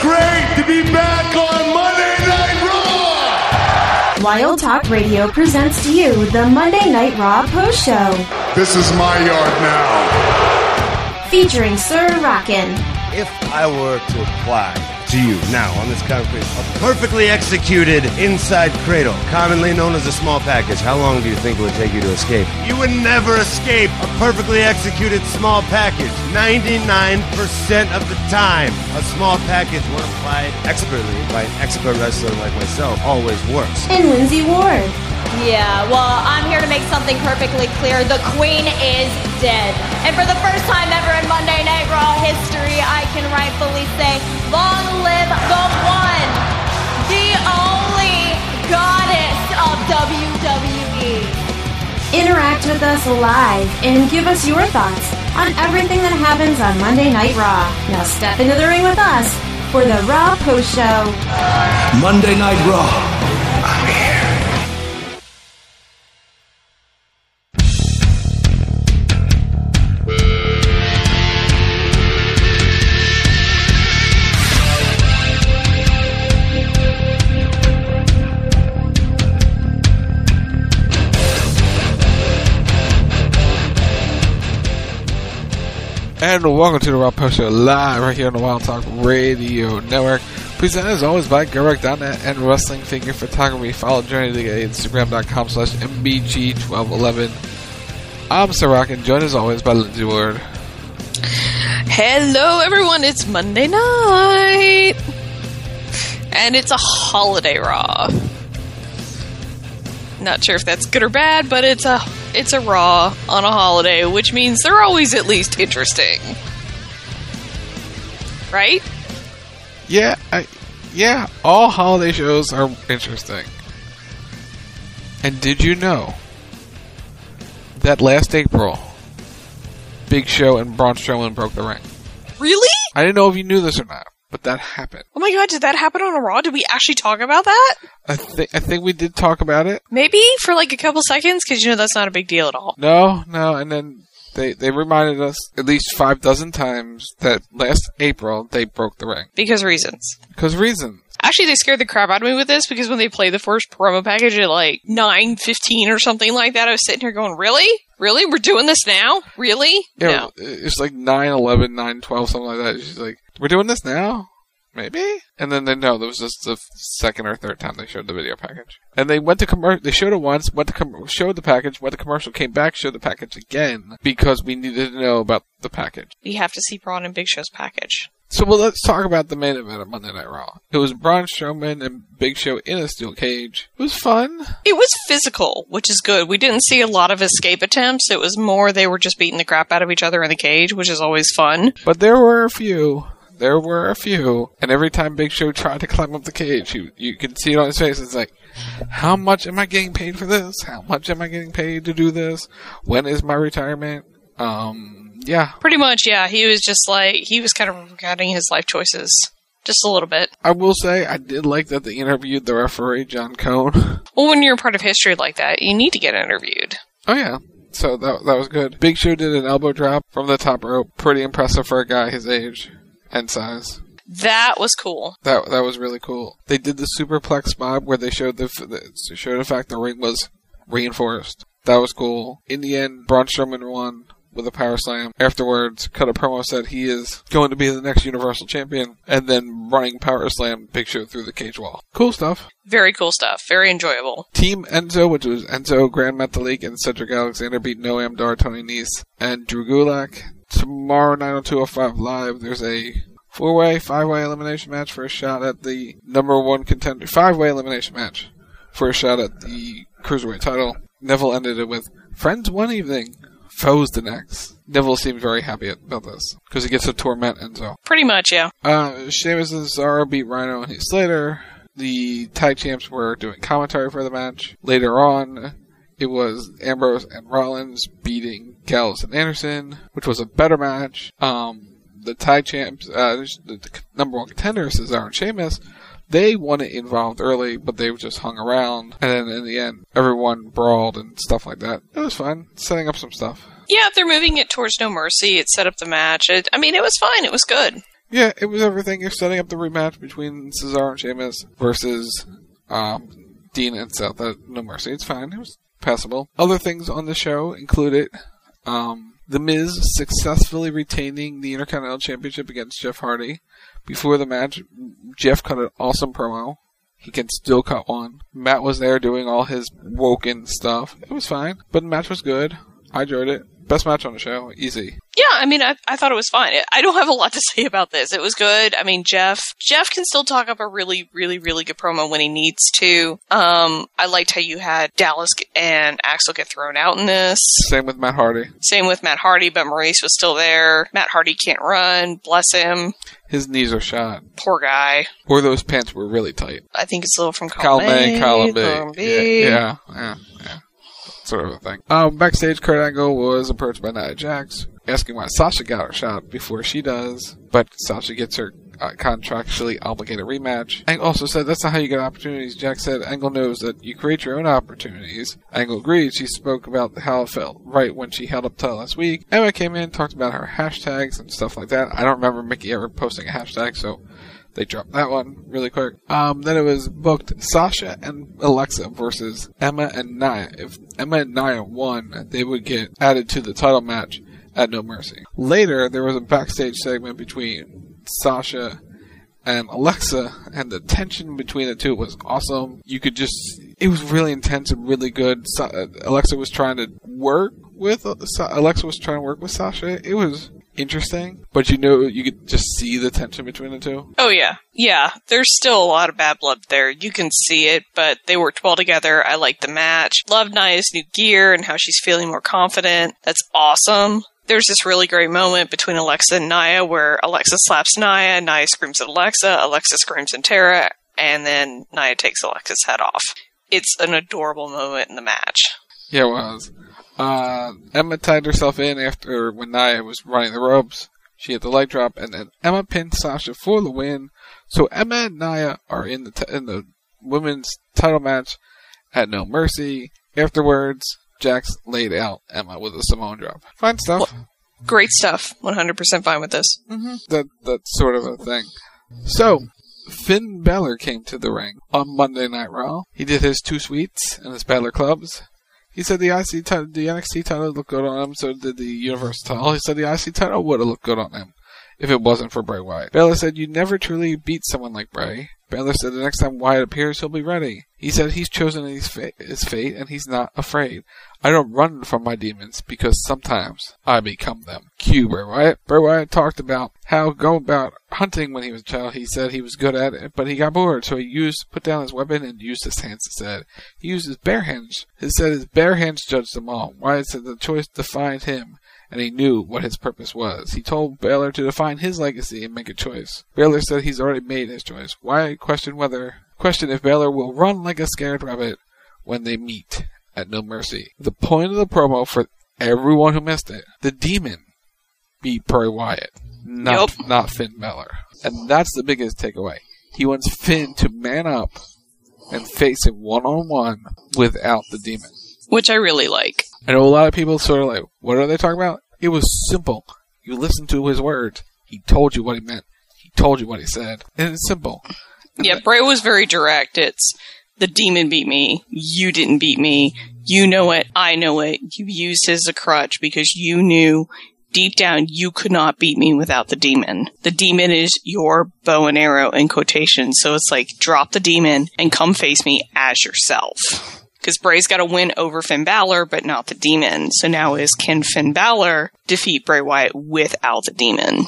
great to be back on Monday Night Raw! Wild Talk Radio presents to you the Monday Night Raw Post Show. This is my yard now. Featuring Sir Rockin'. If I were to apply to you now on this concrete, a perfectly executed inside cradle, commonly known as a small package, how long do you think it would take you to escape? You would never escape a perfectly executed small package. 99% of the time, a small package, when applied expertly by an expert wrestler like myself, always works. And Lindsay Ward. Yeah, well, I'm here to make something perfectly clear. The Queen is dead. And for the first time ever in Monday Night Raw history, I can rightfully say, long live the one, the only goddess of WWE. Interact with us live and give us your thoughts on everything that happens on Monday Night Raw. Now step into the ring with us for the Raw Post Show. Monday Night Raw. I'm here. And welcome to the Raw Post Show live right here on the Wild Talk Radio Network. Presented as always by GoRec.net and Wrestling Figure Photography. Follow Journey to Instagram.com/MBG1211. I'm Sir Rockin', joined as always by Lindsay Ward. Hello everyone, it's Monday night. And it's a holiday Raw. Not sure if that's good or bad, but it's a Raw on a holiday, which means they're always at least interesting. Right? Yeah, all holiday shows are interesting. And did you know that last April, Big Show and Braun Strowman broke the ring? Really? I didn't know if you knew this or not, but that happened. Oh my god, did that happen on a Raw? Did we actually talk about that? I think we did talk about it. Maybe for like a couple seconds, because you know that's not a big deal at all. No, and then they reminded us at least 6 times that last April they broke the ring. Because reasons. Actually, they scared the crap out of me with this, because when they played the first promo package at like 9:15 or something like that, I was sitting here going, really? Really? We're doing this now? Really? Yeah, no. It's like 9:11, 9:12, something like that. She's like, we're doing this now? Maybe? And then there was just the second or third time they showed the video package. And they went to commercial. They showed it once, showed the package, went to commercial, came back, showed the package again, because we needed to know about the package. You have to see Braun and Big Show's package. So, let's talk about the main event of Monday Night Raw. It was Braun Strowman and Big Show in a steel cage. It was fun. It was physical, which is good. We didn't see a lot of escape attempts. It was more they were just beating the crap out of each other in the cage, which is always fun. But there were a few. And every time Big Show tried to climb up the cage, you could see it on his face. It's like, how much am I getting paid for this? How much am I getting paid to do this? When is my retirement? Yeah. Pretty much, yeah. He was just like, he was kind of regretting his life choices. Just a little bit. I will say, I did like that they interviewed the referee, John Cone. Well, when you're a part of history like that, you need to get interviewed. Oh, yeah. So that was good. Big Show did an elbow drop from the top rope. Pretty impressive for a guy his age and size. That was cool. That was really cool. They did the superplex spot where they showed the fact the ring was reinforced. That was cool. In the end, Braun Strowman won with a power slam. Afterwards, cut a promo, said he is going to be the next Universal Champion, and then running power slam Big Show through the cage wall. Cool stuff. Very cool stuff. Very enjoyable. Team Enzo, which was Enzo, Grand Metalik, and Cedric Alexander, beat Noam Dar, Tony Nese, and Drew Gulak. Tomorrow night on 205 Live, there's a 4-way, 5-way elimination match for a shot at the number one contender. 5-way elimination match for a shot at the Cruiserweight title. Neville ended it with, friends one evening, foes the next. Neville seemed very happy about this, because he gets to torment Enzo. Pretty much, yeah. Sheamus and Cesaro beat Rhino and Heath Slater. The tag champs were doing commentary for the match. Later on, it was Ambrose and Rollins beating Gallows and Anderson, which was a better match. The tag champs, the number one contenders, Cesaro and Sheamus, they won it involved early, but they just hung around. And then in the end, everyone brawled and stuff like that. It was fun, setting up some stuff. Yeah, they're moving it towards No Mercy. It set up the match. It was fine. It was good. Yeah, it was everything. You're setting up the rematch between Cesaro and Sheamus versus Dean and Seth at No Mercy. It's fine. It was passable. Other things on the show included The Miz successfully retaining the Intercontinental Championship against Jeff Hardy. Before the match, Jeff cut an awesome promo. He can still cut one. Matt was there doing all his woken stuff. It was fine, but the match was good. I enjoyed it. Best match on the show. Easy. Yeah, I mean, I thought it was fine. I don't have a lot to say about this. It was good. I mean, Jeff can still talk up a really, really, really good promo when he needs to. I liked how you had Dallas and Axel get thrown out in this. Same with Matt Hardy, but Maurice was still there. Matt Hardy can't run. Bless him. His knees are shot. Poor guy. Or those pants were really tight. I think it's a little from Column B. Yeah. Sort of a thing. Backstage, Kurt Angle was approached by Nia Jax, asking why Sasha got her shot before she does, but Sasha gets her contractually obligated rematch. Angle also said, that's not how you get opportunities. Jax said, Angle knows that you create your own opportunities. Angle agreed. She spoke about how it felt right when she held up title last week. Emma came in, talked about her hashtags and stuff like that. I don't remember Mickey ever posting a hashtag, so they dropped that one really quick. Then it was booked Sasha and Alexa versus Emma and Nia. If Emma and Nia won, they would get added to the title match at No Mercy. Later, there was a backstage segment between Sasha and Alexa, and the tension between the two was awesome. It was really intense and really good. Alexa was trying to work with Sasha. It was interesting, but you could just see the tension between the two. Oh yeah. There's still a lot of bad blood there. You can see it, but they worked well together. I liked the match. Loved Nia's new gear and how she's feeling more confident. That's awesome. There's this really great moment between Alexa and Nia where Alexa slaps Nia screams at Alexa screams at Tara, and then Nia takes Alexa's head off. It's an adorable moment in the match. Yeah, it was. Emma tied herself in when Nia was running the ropes. She hit the leg drop, and then Emma pinned Sasha for the win. So Emma and Nia are in the women's title match at No Mercy. Afterwards, Jax laid out Emma with a Samoan drop. Fine stuff. Well, great stuff. 100% fine with this. Mm-hmm. That's sort of a thing. So, Finn Balor came to the ring on Monday Night Raw. He did his 2 sweets and his Balor clubs. He said the NXT title looked good on him, so did the Universal title. He said the IC title would have looked good on him if it wasn't for Bray Wyatt. Balor said, you never truly beat someone like Bray. Balor said the next time Wyatt appears, he'll be ready. He said he's chosen his fate, and he's not afraid. I don't run from my demons, because sometimes I become them. Cue Bray Wyatt. Bray Wyatt talked about how go about hunting when he was a child. He said he was good at it, but he got bored, so he put down his weapon and used his hands instead. He used his bare hands. He said his bare hands judged them all. Wyatt said the choice defined him, and he knew what his purpose was. He told Balor to define his legacy and make a choice. Balor said he's already made his choice. Wyatt questioned if Balor will run like a scared rabbit when they meet at No Mercy. The point of the promo, for everyone who missed it, the Demon beat Bray Wyatt, not Finn Balor. And that's the biggest takeaway. He wants Finn to man up and face him one-on-one without the Demon. Which I really like. I know a lot of people sort of like, what are they talking about? It was simple. You listen to his words. He told you what he meant. He told you what he said. And it's simple. Yeah, Bray was very direct. It's, the Demon beat me. You didn't beat me. You know it. I know it. You used it as a crutch because you knew deep down you could not beat me without the Demon. The Demon is your bow and arrow in quotations. So it's like, drop the Demon and come face me as yourself. Because Bray's got to win over Finn Balor, but not the Demon. So now can Finn Balor defeat Bray Wyatt without the Demon?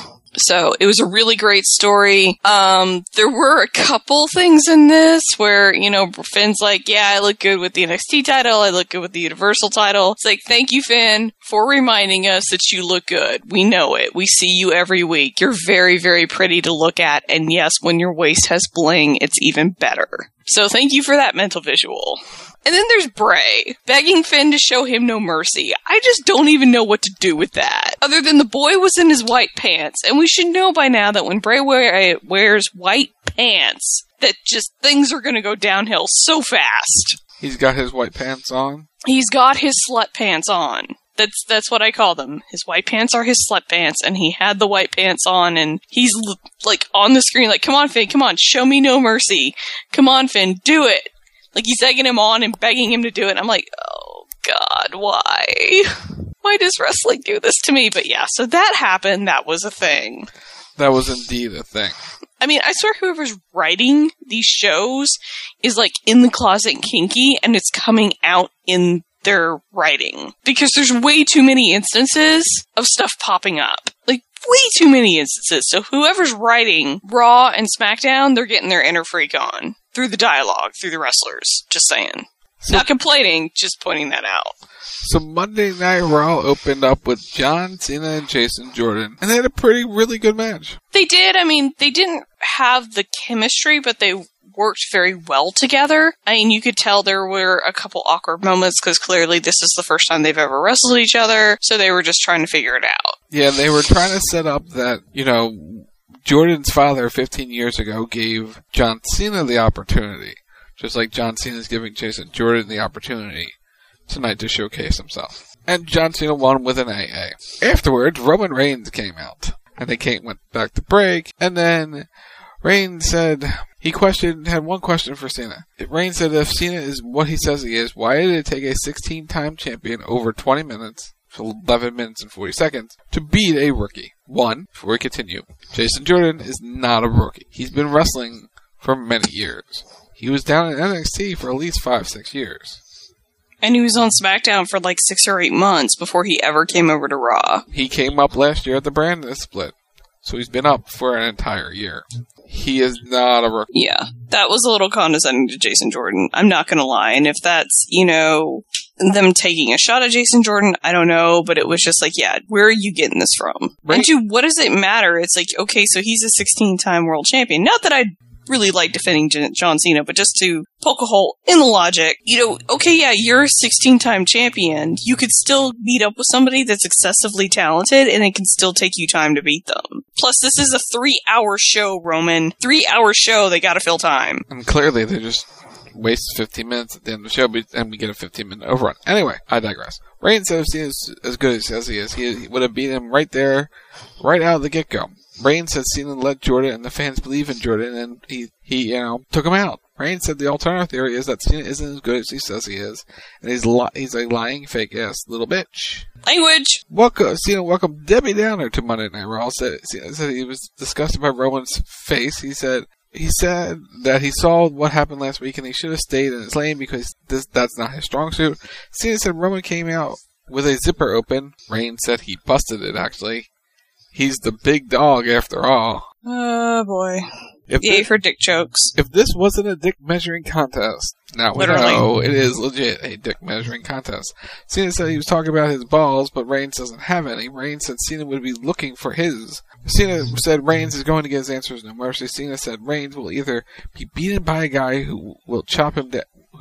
So it was a really great story. There were a couple things in this where, Finn's like, yeah, I look good with the NXT title. I look good with the Universal title. It's like, thank you, Finn, for reminding us that you look good. We know it. We see you every week. You're very, very pretty to look at. And yes, when your waist has bling, it's even better. So thank you for that mental visual. And then there's Bray, begging Finn to show him no mercy. I just don't even know what to do with that. Other than the boy was in his white pants, and we should know by now that when Bray wears white pants, that just things are going to go downhill so fast. He's got his white pants on? He's got his slut pants on. That's what I call them. His white pants are his sweatpants, and he had the white pants on, and he's like on the screen, like, come on, Finn, come on, show me no mercy. Come on, Finn, do it. Like, he's egging him on and begging him to do it. And I'm like, oh God, why? Why does wrestling do this to me? But yeah, so that happened. That was a thing. That was indeed a thing. I mean, I swear whoever's writing these shows is like in the closet and kinky, and it's coming out in their writing. Because there's way too many instances of stuff popping up. Like, way too many instances. So whoever's writing Raw and SmackDown, they're getting their inner freak on. Through the dialogue, through the wrestlers. Just saying. Not complaining, just pointing that out. So Monday Night Raw opened up with John Cena and Jason Jordan, and they had a really good match. They did. I mean, they didn't have the chemistry, but they worked very well together. I mean, you could tell there were a couple awkward moments, because clearly this is the first time they've ever wrestled each other, so they were just trying to figure it out. Yeah, they were trying to set up that, Jordan's father 15 years ago gave John Cena the opportunity, just like John Cena's giving Jason Jordan the opportunity tonight to showcase himself. And John Cena won with an AA. Afterwards, Roman Reigns came out, and they went back to break, and then Reigns said, had one question for Cena. Reigns said if Cena is what he says he is, why did it take a 16-time champion over 20 minutes, so 11 minutes and 40 seconds, to beat a rookie? One, before we continue, Jason Jordan is not a rookie. He's been wrestling for many years. He was down in NXT for at least 5-6 years. And he was on SmackDown for like 6 or 8 months before he ever came over to Raw. He came up last year at the Brandon split. So he's been up for an entire year. He is not a rookie. Yeah, that was a little condescending to Jason Jordan. I'm not going to lie. And if that's, them taking a shot at Jason Jordan, I don't know. But it was just like, yeah, where are you getting this from? Right. And dude, what does it matter? It's like, okay, so he's a 16-time world champion. Not that I really like defending John Cena, but just to poke a hole in the logic, okay, yeah, you're a 16-time champion. You could still meet up with somebody that's excessively talented, and it can still take you time to beat them. Plus, this is a 3-hour show, Roman. 3-hour show, they gotta fill time. And clearly, they just wasted 15 minutes at the end of the show, and we get a 15-minute overrun. Anyway, I digress. Reigns said if Cena's as good as he says he is, he would have beat him right there, right out of the get-go. Reigns said Cena let Jordan and the fans believe in Jordan, and he took him out. Reigns said the alternative theory is that Cena isn't as good as he says he is, and he's a lying, fake-ass little bitch. Language! Cena welcomed Debbie Downer to Monday Night Raw. Cena said he was disgusted by Roman's face. He said that he saw what happened last week, and he should have stayed in his lane because that's not his strong suit. Cena said Roman came out with a zipper open. Reigns said he busted it, actually. He's the big dog, after all. Oh, boy. Yay for dick jokes. If this wasn't a dick measuring contest, now we know it is legit a dick measuring contest. Cena said he was talking about his balls, but Reigns doesn't have any. Reigns said Cena would be looking for his. Cena said Reigns is going to get his answers no mercy. Cena said Reigns will either be beaten by a guy who will chop him down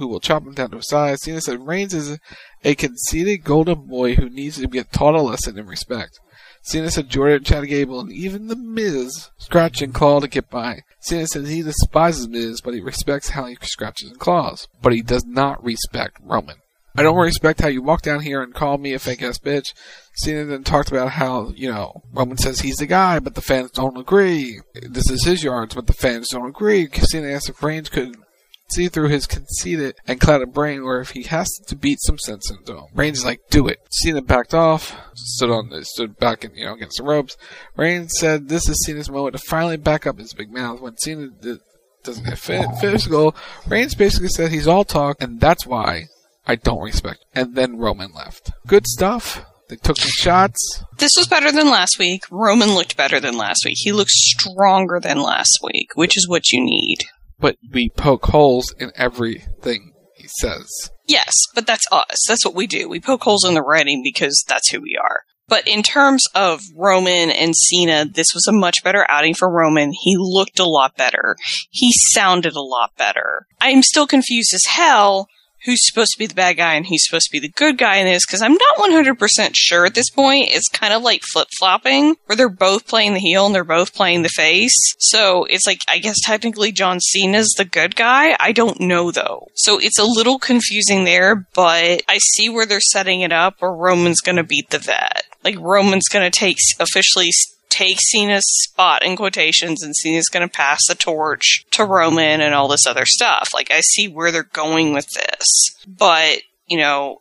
to his size. Cena said Reigns is a conceited golden boy who needs to get taught a lesson in respect. Cena said Jordan, Chad Gable, and even The Miz scratch and claw to get by. Cena said he despises Miz, but he respects how he scratches and claws. But he does not respect Roman. I don't respect how you walk down here and call me a fake-ass bitch. Cena then talked about how, Roman says he's the guy, but the fans don't agree. This is his yards, but the fans don't agree. Cena asked if Reigns could see through his conceited and clouded brain, or if he has to beat some sense into him. Reigns is like, do it. Cena backed off, stood back and, against the ropes. Reigns said this is Cena's moment to finally back up his big mouth. When Cena doesn't get physical, Reigns basically said he's all talk, and that's why I don't respect him. And then Roman left. Good stuff. They took some shots. This was better than last week. Roman looked better than last week. He looked stronger than last week, which is what you need. But we poke holes in everything he says. Yes, but that's us. That's what we do. We poke holes in the writing because that's who we are. But in terms of Roman and Cena, this was a much better outing for Roman. He looked a lot better. He sounded a lot better. I'm still confused as hell who's supposed to be the bad guy and who's supposed to be the good guy in this, because I'm not 100% sure at this point. It's kind of like flip-flopping, where they're both playing the heel and they're both playing the face. So it's like, I guess technically John Cena's the good guy. I don't know, though. So it's a little confusing there, but I see where they're setting it up, where Roman's going to beat the vet. Like, Roman's going to officially take Cena's spot in quotations, and Cena's going to pass the torch to Roman and all this other stuff. Like, I see where they're going with this. But, you know,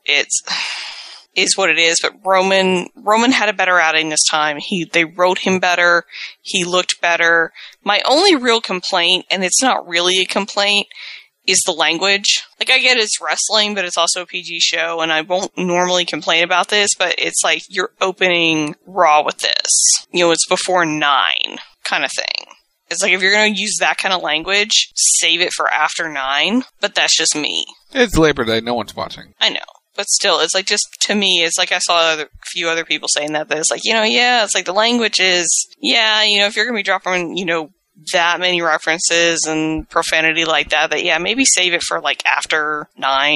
is what it is. But Roman had a better outing this time. They wrote him better. He looked better. My only real complaint, and it's not really a complaint, is the language. Like, I get it's wrestling, but it's also a PG show, and I won't normally complain about this, but it's like you're opening Raw with this. You know, it's before 9 kind of thing. It's like, if you're going to use that kind of language, save it for after 9, but that's just me. It's Labor Day, no one's watching. I know. But still, it's like, just to me, it's like I saw a few other people saying that it's like, you know, yeah, it's like the language is, yeah, you know, if you're going to be dropping, you know, that many references and profanity like that, yeah, maybe save it for, like, after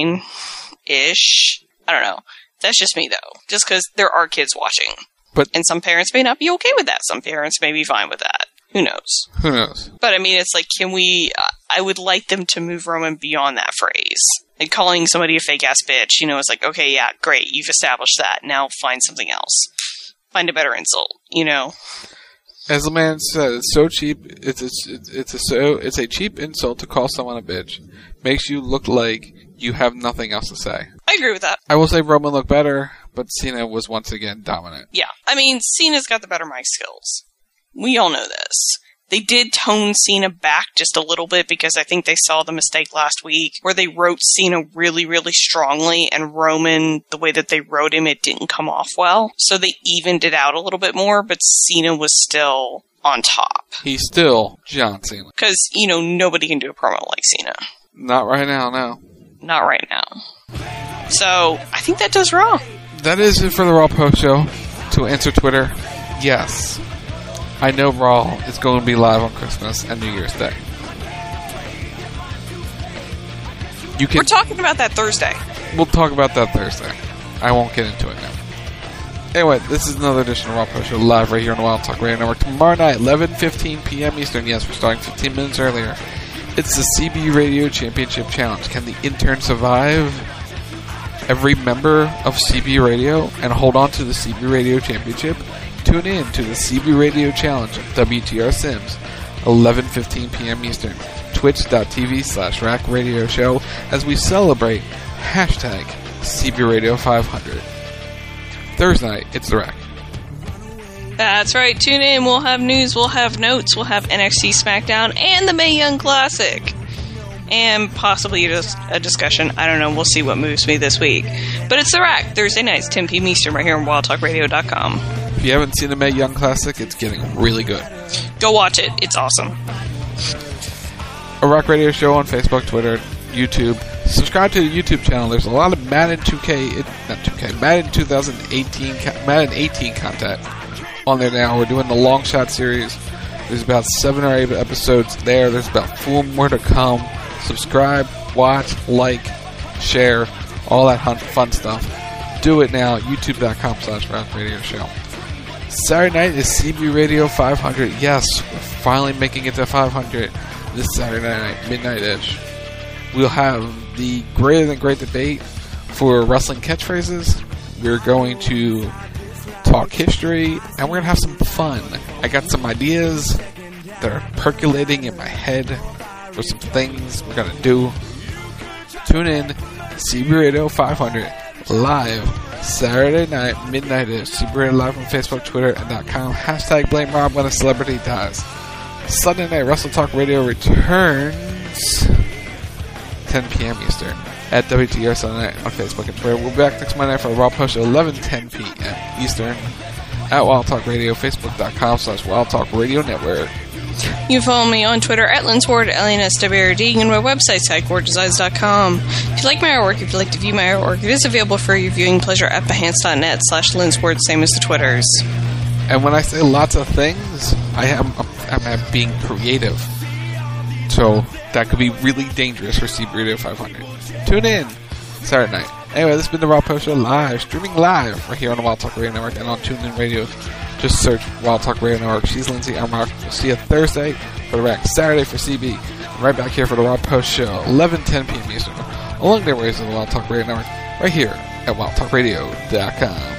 9-ish. I don't know. That's just me, though. Just because there are kids watching. And some parents may not be okay with that. Some parents may be fine with that. Who knows? Who knows? But, I mean, it's like, I would like them to move Roman beyond that phrase. Like, calling somebody a fake-ass bitch, you know, it's like, okay, yeah, great, you've established that. Now find something else. Find a better insult, you know? As the man said, it's so cheap. It's a cheap insult to call someone a bitch. Makes you look like you have nothing else to say. I agree with that. I will say Roman looked better, but Cena was once again dominant. Yeah, I mean, Cena's got the better mic skills. We all know this. They did tone Cena back just a little bit, because I think they saw the mistake last week where they wrote Cena really, really strongly, and Roman, the way that they wrote him, it didn't come off well. So they evened it out a little bit more, but Cena was still on top. He's still John Cena. Because, you know, nobody can do a promo like Cena. Not right now, no. Not right now. So, I think that does Raw. That is it for the Raw Post Show. To answer Twitter, yes. I know Raw is going to be live on Christmas and New Year's Day. We're talking about that Thursday. We'll talk about that Thursday. I won't get into it now. Anyway, this is another edition of Raw Post Show live right here on the Wild Talk Radio Network. Tomorrow night, 11:15 p.m. Eastern. Yes, we're starting 15 minutes earlier. It's the CB Radio Championship Challenge. Can the intern survive every member of CB Radio and hold on to the CB Radio Championship? Tune in to the CB Radio Challenge at WTR Sims, 11:15 p.m. Eastern, twitch.tv/Rack Radio Show, as we celebrate hashtag CB Radio 500. Thursday night, it's the Rack. That's right, tune in. We'll have news, we'll have notes, we'll have NXT SmackDown and the Mae Young Classic. And possibly just a discussion. I don't know, we'll see what moves me this week. But it's the Rack, Thursday nights, 10 p.m. Eastern, right here on WildTalkRadio.com. If you haven't seen the Mae Young Classic, it's getting really good. Go watch it. It's awesome. A Rock Radio Show on Facebook, Twitter, YouTube. Subscribe to the YouTube channel. There's a lot of Madden 2018, Madden 18 content on there now. We're doing the Long Shot series. There's about 7 or 8 episodes there. There's about 4 more to come. Subscribe, watch, like, share, all that fun stuff. Do it now. YouTube.com/Rock Radio Show. Saturday night is CB Radio 500. Yes, we're finally making it to 500 this Saturday night, midnight-ish. We'll have the Greater Than Great debate for wrestling catchphrases. We're going to talk history, and we're going to have some fun. I got some ideas that are percolating in my head for some things we're going to do. Tune in, CB Radio 500, live Saturday night, midnight-ish. CB Radio live on Facebook, Twitter, and .com. Hashtag blame Rob when a celebrity dies. Sunday night, Wrestle Talk Radio returns 10 p.m. Eastern at WTR Sunday night on Facebook and Twitter. We'll be back next Monday night for a Raw Post Show, 11:10 p.m. Eastern at Wild Talk Radio, Facebook.com/Wild Talk Radio Network. You can follow me on Twitter at LinsWard, LNSWRD, and my website, SiteGoreDesigns.com. If you like my artwork, if you'd like to view my artwork, it is available for your viewing pleasure at behance.net/LinsWard, same as the Twitters. And when I say lots of things, I'm being creative. So that could be really dangerous for CB Radio 500. Tune in Saturday night. Anyway, this has been the Raw Post Show live, streaming live right here on the Wild Talk Radio Network and on TuneIn Radio. Just search Wild Talk Radio Network. She's Lindsay. I'm Mark. We'll see you Thursday for the Rack, Saturday for CB. Right back here for the Raw Post Show, 11:10 p.m. Eastern, along the ways of the Wild Talk Radio Network, right here at WildTalkRadio.com.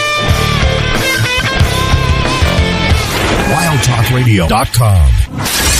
WildTalkRadio.com.